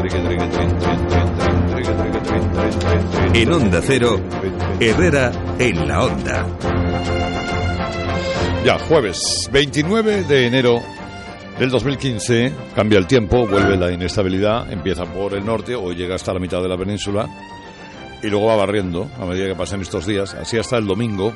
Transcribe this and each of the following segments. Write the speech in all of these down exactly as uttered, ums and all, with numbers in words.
En Onda Cero, Herrera en la Onda. Ya, jueves veintinueve de enero del dos mil quince, cambia el tiempo, vuelve la inestabilidad, empieza por el norte o llega hasta la mitad de la península y luego va barriendo a medida que pasan estos días, así hasta el domingo,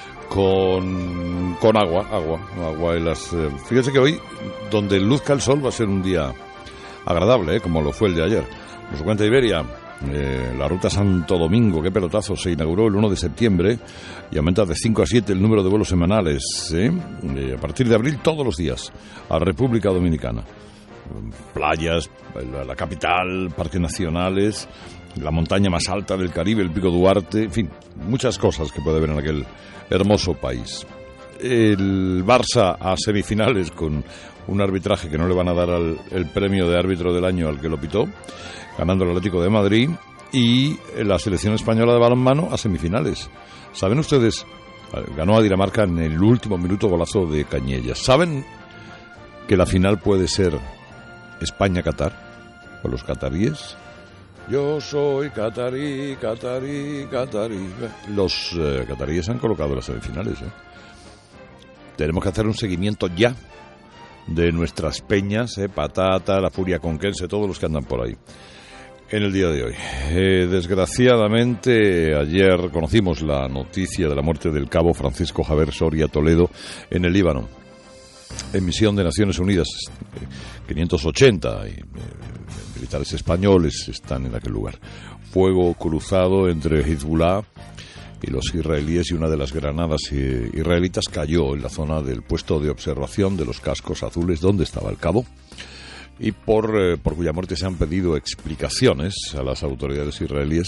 con, con agua, agua, agua en las... Eh, fíjense que hoy, donde luzca el sol, va a ser un día agradable, ¿eh? Como lo fue el de ayer. Nos cuenta Iberia. Eh, la ruta Santo Domingo, qué pelotazo, se inauguró el uno de septiembre y aumenta de cinco a siete el número de vuelos semanales, ¿eh? Eh, a partir de abril todos los días a República Dominicana. Playas, la, la capital, parques nacionales, la montaña más alta del Caribe, el Pico Duarte, en fin, muchas cosas que puede ver en aquel hermoso país. El Barça a semifinales con un arbitraje que no le van a dar al, el premio de árbitro del año al que lo pitó, ganando el Atlético de Madrid, y la selección española de balonmano a semifinales. ¿Saben ustedes? Ganó a Dinamarca en el último minuto, golazo de Cañellas. ¿Saben que la final puede ser España-Qatar? ¿O los cataríes? Yo soy catarí, catarí, catarí. Los eh, cataríes han colocado las semifinales, ¿eh? Tenemos que hacer un seguimiento ya de nuestras peñas, eh, Patata, la Furia Conquense, todos los que andan por ahí en el día de hoy. Eh, desgraciadamente, ayer conocimos la noticia de la muerte del cabo Francisco Javier Soria Toledo en el Líbano, en misión de Naciones Unidas. Eh, quinientos ochenta y, eh, militares españoles están en aquel lugar. Fuego cruzado entre Hezbollah y los israelíes, y una de las granadas eh, israelitas cayó en la zona del puesto de observación de los cascos azules donde estaba el cabo, y por, eh, por cuya muerte se han pedido explicaciones a las autoridades israelíes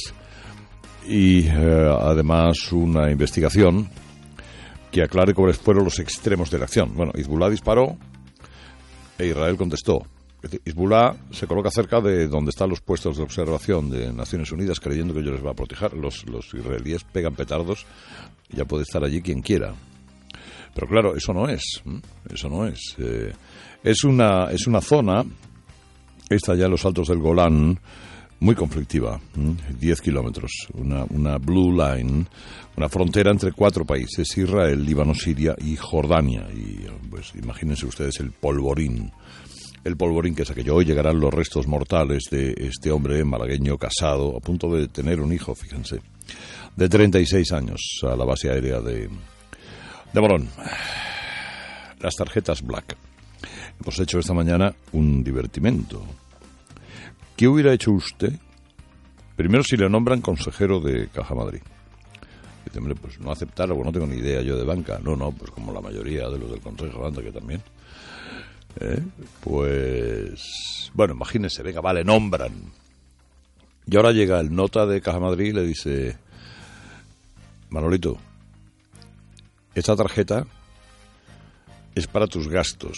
y eh, además una investigación que aclare cuáles fueron los extremos de la acción. Bueno, Hezbollah disparó e Israel contestó. Hezbollah se coloca cerca de donde están los puestos de observación de Naciones Unidas, creyendo que ellos les va a proteger. Los, los israelíes pegan petardos y ya puede estar allí quien quiera. Pero claro, eso no es. Eso no es. Eh, es una es una zona, esta ya en los altos del Golán, muy conflictiva. diez kilómetros. Una, una blue line, una frontera entre cuatro países: Israel, Líbano, Siria y Jordania. Y pues imagínense ustedes el polvorín. El polvorín que es aquello. Hoy llegarán los restos mortales de este hombre malagueño casado, a punto de tener un hijo, fíjense, de treinta y seis años, a la base aérea de, de Morón. Las tarjetas Black. Hemos hecho esta mañana un divertimento. ¿Qué hubiera hecho usted? Primero, si le nombran consejero de Caja Madrid. Dice, hombre, pues no aceptarlo, porque no tengo ni idea yo de banca. No, no, pues como la mayoría de los del consejo, anda que también. ¿Eh? Pues bueno, imagínense, venga, vale, nombran. Y ahora llega el nota de Caja Madrid y le dice: Manolito, esta tarjeta es para tus gastos.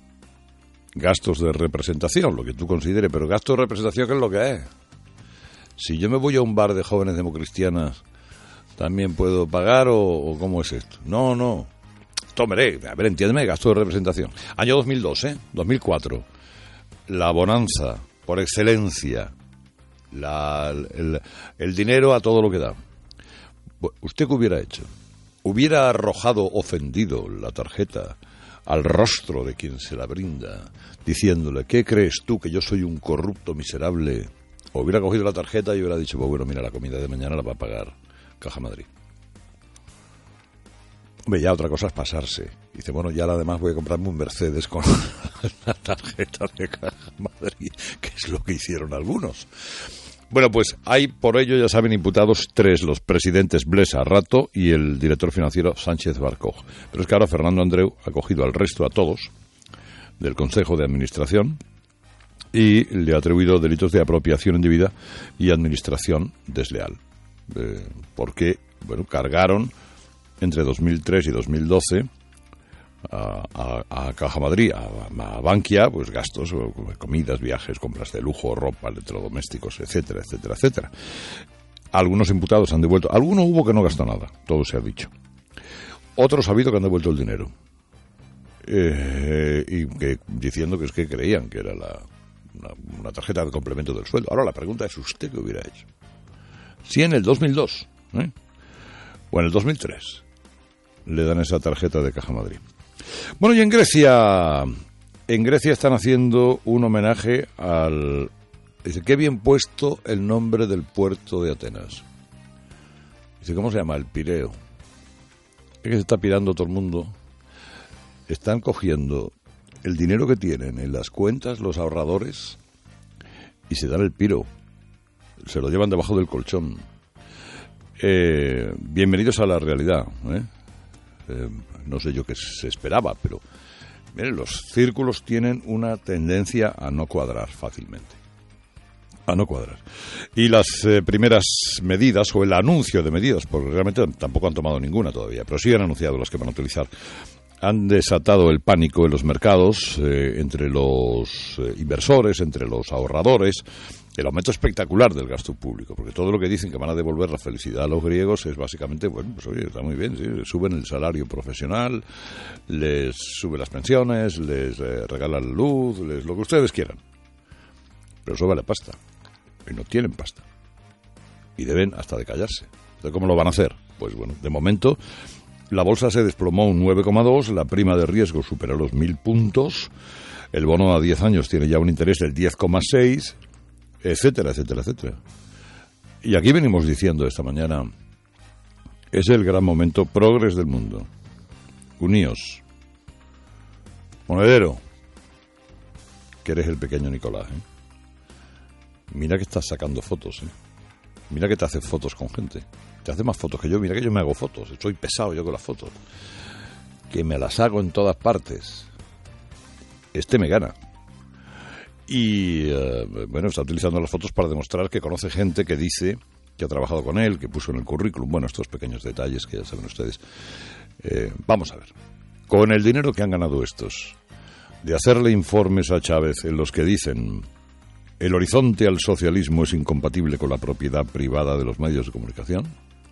Gastos de representación, lo que tú consideres, pero gastos de representación, ¿qué es lo que es? Si yo me voy a un bar de jóvenes democristianas, ¿también puedo pagar o, o cómo es esto? No, no. Tomaré, a ver, entiéndeme, gasto de representación. Año dos mil dos, ¿eh? dos mil cuatro. La bonanza, por excelencia. La, el, el dinero a todo lo que da. ¿Usted qué hubiera hecho? ¿Hubiera arrojado ofendido la tarjeta al rostro de quien se la brinda, diciéndole, ¿qué crees tú, que yo soy un corrupto miserable? ¿O hubiera cogido la tarjeta y hubiera dicho, pues bueno, mira, la comida de mañana la va a pagar Caja Madrid? Hombre, ya otra cosa es pasarse. Dice, bueno, ya además voy a comprarme un Mercedes con la tarjeta de Caja Madrid, que es lo que hicieron algunos. Bueno, pues hay por ello, ya saben, imputados tres, los presidentes Blesa, Rato y el director financiero Sánchez Barcoj. Pero es que ahora Fernando Andreu ha cogido al resto, a todos, del Consejo de Administración y le ha atribuido delitos de apropiación indebida y administración desleal. Eh, porque, bueno, cargaron entre dos mil tres y dos mil doce a, a, a Caja Madrid, a, a Bankia, pues gastos, comidas, viajes, compras de lujo, ropa, electrodomésticos, etcétera, etcétera, etcétera. Algunos imputados han devuelto, algunos hubo que no gastó nada, todo se ha dicho. Otros ha habido que han devuelto el dinero. Eh, y que diciendo que es que creían que era la, una, una tarjeta de complemento del sueldo. Ahora la pregunta es, ¿usted qué hubiera hecho? Si en el dos mil dos, ¿eh? o en el dos mil tres, le dan esa tarjeta de Caja Madrid. Bueno, y en Grecia, en Grecia están haciendo un homenaje al... Dice, qué bien puesto el nombre del puerto de Atenas. Dice, ¿cómo se llama? El Pireo. Es que se está pirando todo el mundo. Están cogiendo el dinero que tienen en las cuentas los ahorradores y se dan el piro. Se lo llevan debajo del colchón. Eh, bienvenidos a la realidad, ¿eh? Eh, no sé yo qué se esperaba, pero miren, los círculos tienen una tendencia a no cuadrar fácilmente. A no cuadrar. Y las eh, primeras medidas, o el anuncio de medidas, porque realmente tampoco han tomado ninguna todavía, pero sí han anunciado las que van a utilizar, han desatado el pánico en los mercados, eh, entre los eh, inversores, entre los ahorradores, el aumento espectacular del gasto público, porque todo lo que dicen que van a devolver la felicidad a los griegos es básicamente, bueno, pues oye, está muy bien, ¿sí? Les suben el salario profesional, les suben las pensiones, les eh, regalan la luz, les, lo que ustedes quieran. Pero eso vale pasta. Y no tienen pasta. Y deben hasta de callarse. Entonces, ¿cómo lo van a hacer? Pues bueno, de momento la bolsa se desplomó un nueve coma dos, la prima de riesgo superó los mil puntos, el bono a diez años tiene ya un interés del diez coma seis, etcétera, etcétera, etcétera. Y aquí venimos diciendo esta mañana, es el gran momento progres del mundo. Uníos. Monedero, que eres el pequeño Nicolás, ¿eh? Mira que estás sacando fotos, ¿eh? Mira que te haces fotos con gente. Te hace más fotos que yo. Mira que yo me hago fotos. Estoy pesado yo con las fotos. Que me las hago en todas partes. Este me gana. Y, eh, bueno, está utilizando las fotos para demostrar que conoce gente que dice que ha trabajado con él, que puso en el currículum. Bueno, estos pequeños detalles que ya saben ustedes. Eh, vamos a ver. Con el dinero que han ganado estos, de hacerle informes a Chávez en los que dicen... ¿El horizonte al socialismo es incompatible con la propiedad privada de los medios de comunicación?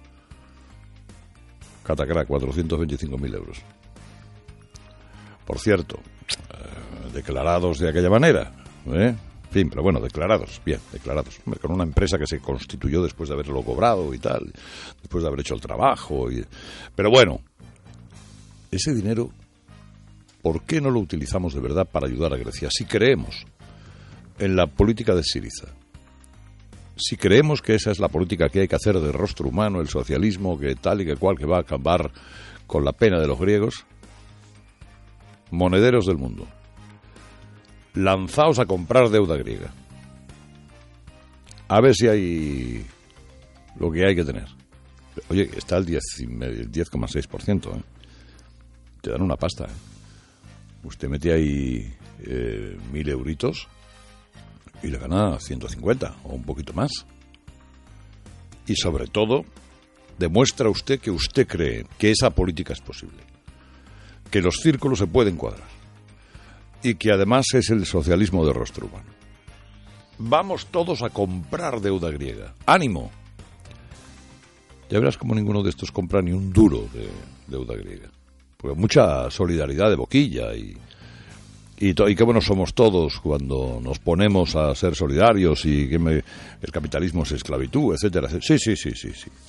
Catacra, cuatrocientos veinticinco mil euros. Por cierto, eh, declarados de aquella manera, ¿eh? En fin, pero bueno, declarados, bien, declarados. Con una empresa que se constituyó después de haberlo cobrado y tal, después de haber hecho el trabajo. Y... Pero bueno, ese dinero, ¿por qué no lo utilizamos de verdad para ayudar a Grecia? Si creemos en la política de Syriza, si creemos que esa es la política que hay que hacer de rostro humano, el socialismo, que tal y que cual, que va a acabar con la pena de los griegos, monederos del mundo, lanzaos a comprar deuda griega, a ver si hay lo que hay que tener. Oye, está el diez coma seis por ciento, ¿eh? Te dan una pasta, ¿eh? Usted mete ahí eh, mil euritos y le gana ciento cincuenta o un poquito más. Y sobre todo, demuestra usted que usted cree que esa política es posible, que los círculos se pueden cuadrar y que además es el socialismo de rostro humano. Vamos todos a comprar deuda griega. ¡Ánimo! Ya verás como ninguno de estos compra ni un duro de deuda griega. Porque mucha solidaridad de boquilla y... Y, to- y qué buenos somos todos cuando nos ponemos a ser solidarios y que me, el capitalismo es esclavitud, etcétera, etcétera. Sí, sí, sí, sí, sí.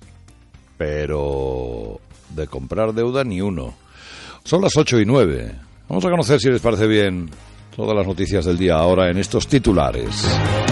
Pero de comprar deuda ni uno. Son las ocho y nueve. Vamos a conocer, si les parece bien, todas las noticias del día ahora en estos titulares.